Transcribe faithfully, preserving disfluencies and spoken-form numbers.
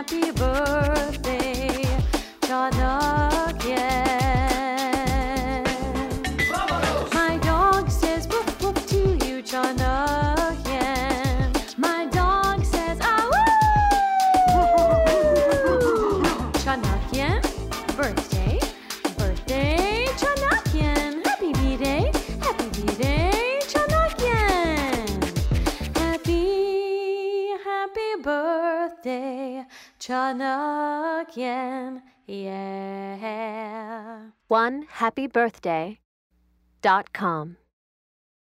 happy birthday, Chanakyan. My dog says woof woof to you, Chanakyan. My dog says ah woo. Chanakyan, birthday, birthday, Chanakyan. Happy B-Day, happy B-Day, Chanakyan. Happy, happy birthday, Chanakyan. Yeah. one happy birthday dot com